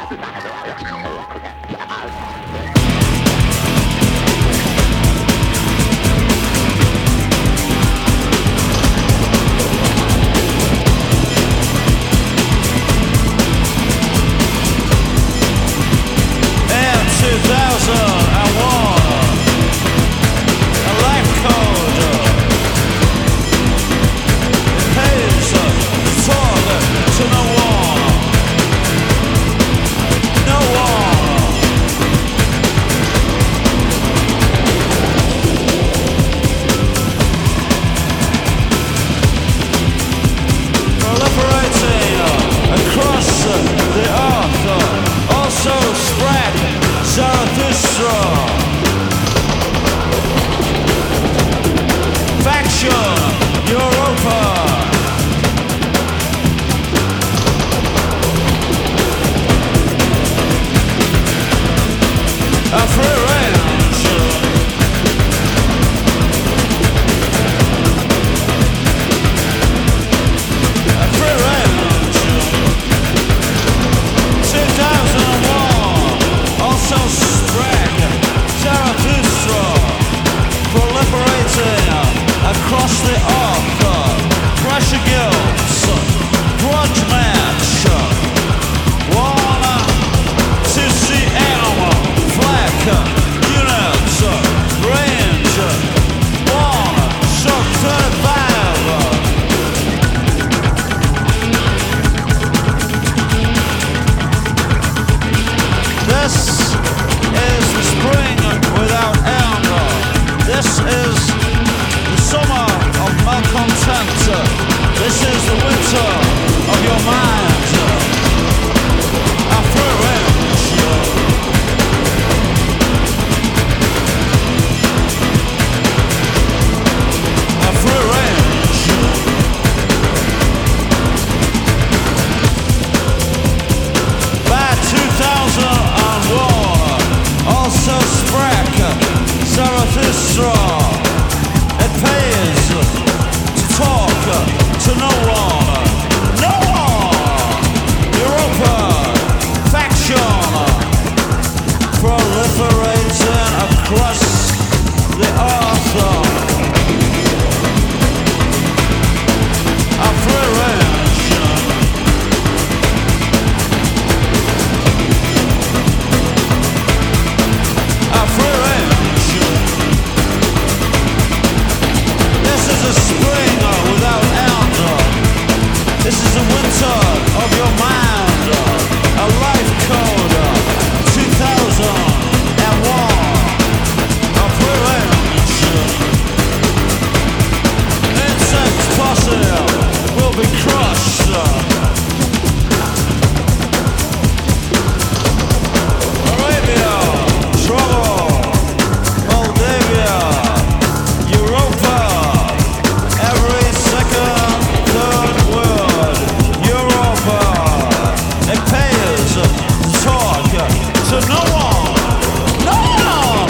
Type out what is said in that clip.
Across the arc, pressure guilds, grudge match, wanna CCM, flak, units, range, one, shock 35. This is the spring without end. This is summer of malcontent. This is the winter of your mind. After revenge. After revenge. By 2001, also Sprack, Zarathustra. It pays to talk to no one. No one! Europa, faction, proliferating across the earth. A free range. A free range. This is a spring without end. This is a winter of your mind. A life code 2001. A privilege. Insect posse will be crushed. Arabia, trouble, Moldavia, Europa. Every second, third word, Europa. It pays to talk to no one. No one!